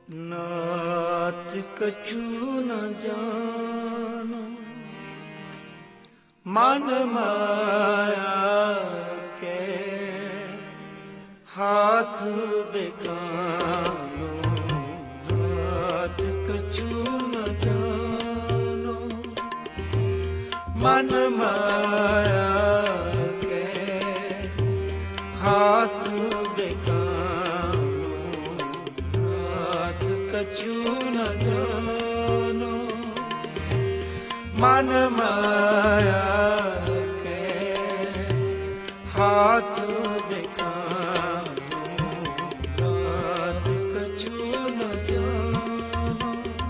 नाथ कछु न जानो मन माया के हाथ बेगानो। नाथ कछु न जानो मन माया के हाथ बेगानो। नाथ कछु न जानो मन माया के हाथ बेगानो। नाथ कछु न जानो।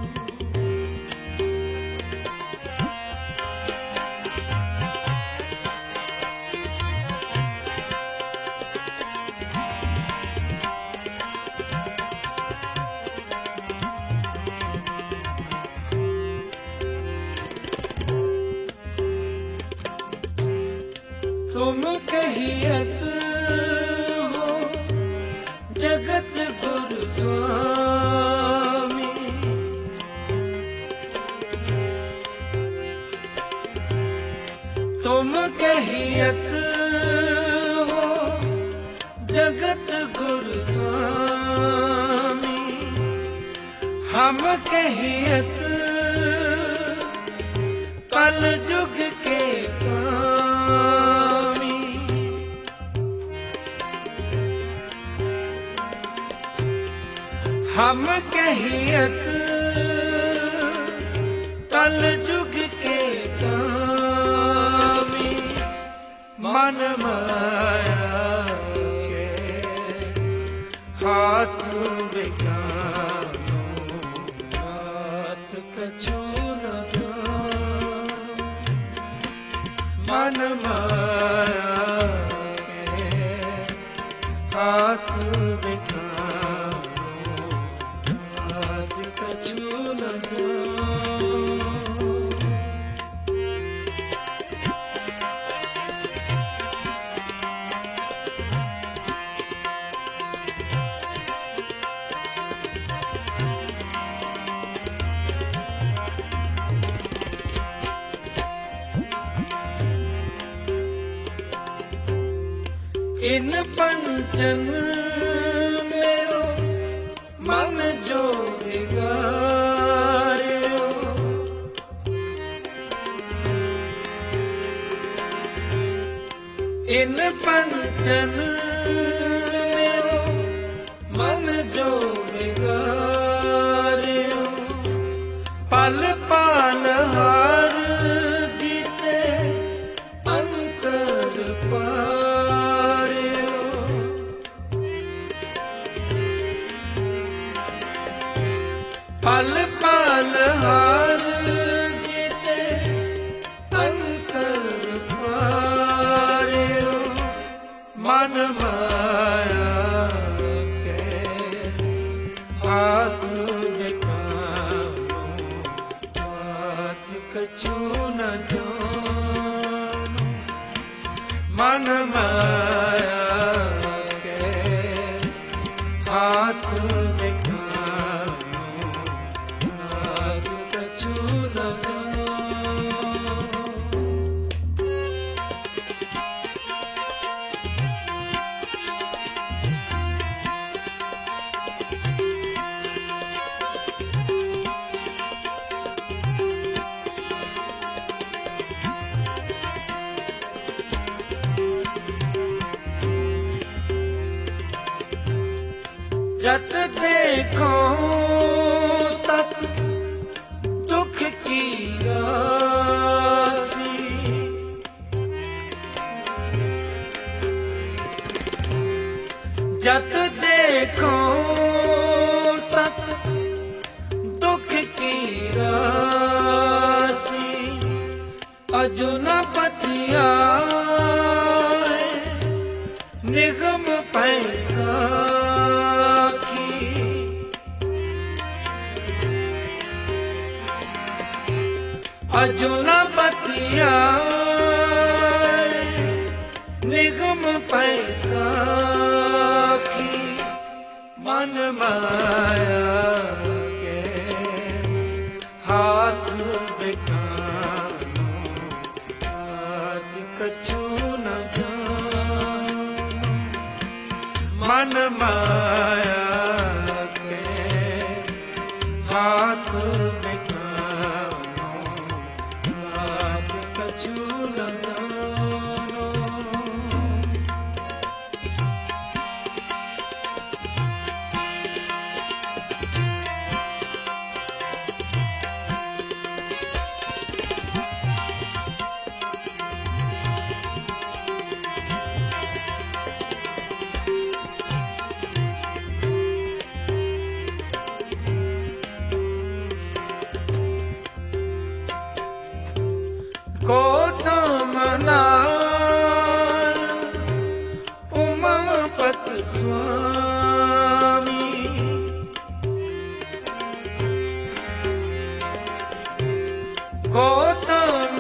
तुम कहियत हो जगत गुरु स्वामी। तुम कहियत हो जगत गुरु स्वामी। हम कहियत कल युग के हम कहियत कल युग के कामी। मन माया के हाथ बेगानो। नाथ कछु न जानो मन माया के हाथ बेगानो। कछु न जानो। इन पंचन मेरो मन जो बिगाड़ो। इन पंचन मेरो मन जो बिगाड़ो। पल पल हार जीते अंतर पारियो। पल पल हार जीते अंतर पारियो। मन माया के हाथ बेगानो। नाथ कछु न जानो मन माया के हाथ बेगानो। नाथ कछु न जानो। जत देखो तत दुख की राशि। जत देखो तत दुख की राशि। अजुन पथिया निगम पैसा अजुन पतिया निगम पैसा की मन माया माया के हाथ बेगानो, नाथ कछु न जानो। गौतम नार उमापति स्वामी, गौतम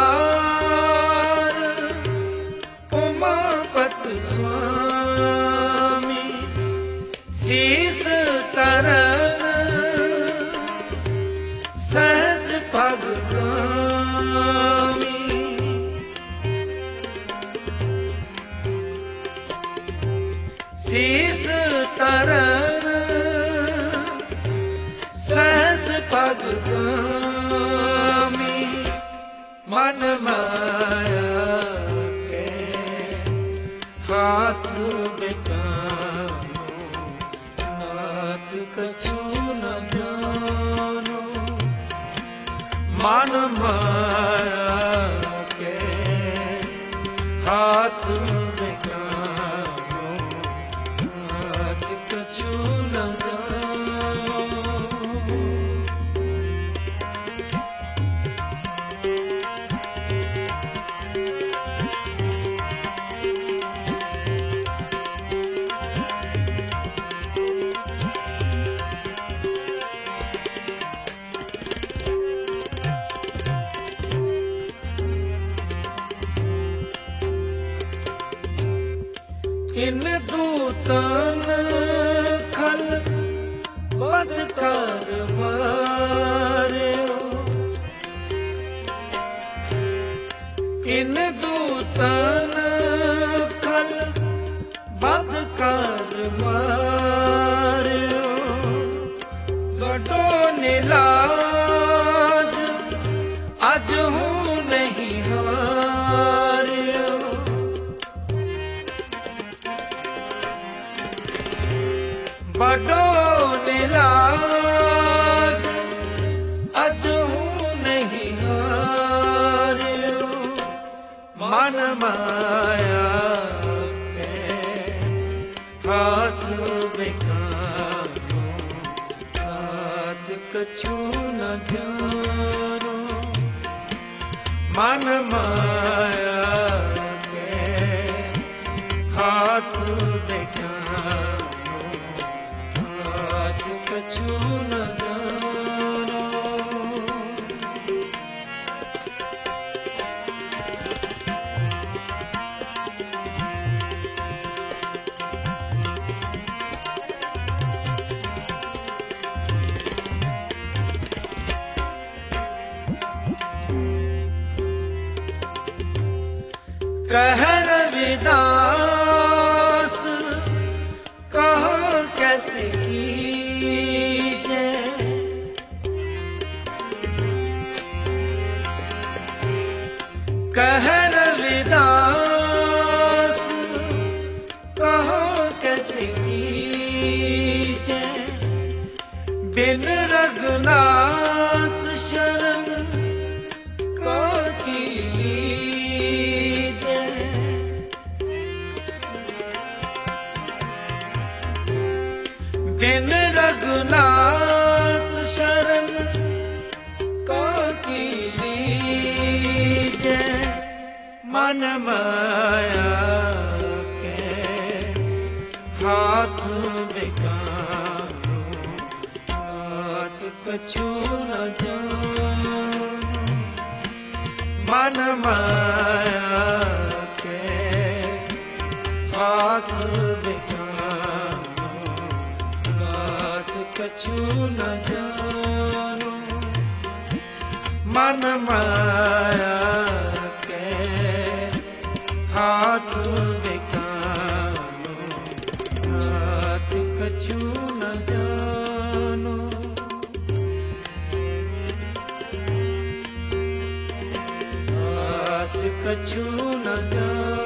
नार उमापति स्वामी, शीस तरन सहज भगवान, शीस तरन सहस पगगामी, मन माया के हाथ बेगानो, नाथ कछु न जानो। मन माया के हाथ बेगानो, नाथ कछु न जानो। इन दूतन खल बद कर मार्यो, इन दूतन खल बद कर मार्यो, बड़ो निलाज आज हूँ नहीं हार्यो। बड़ो निलाज आज हूँ नहीं हार्यो, मन माया के हाथ बेगानो, नाथ कछु न जानो। मन माया के हाथ बेगानो, नाथ कछु न जानो। कह रविदास कहाँ कैसे कीजे, कह रविदास कहाँ कैसे कीजे, बिन रघुनाथ शरण का की लीजे। बिन रघुनाथ शरण का की लीजे, मन माया के हाथ बेगानो, नाथ कछु न जानो। मन माया के हाथ बेगानो, नाथ कछु न जानो। मन माया के हाथ बेगानो, नाथ कछु न जानो।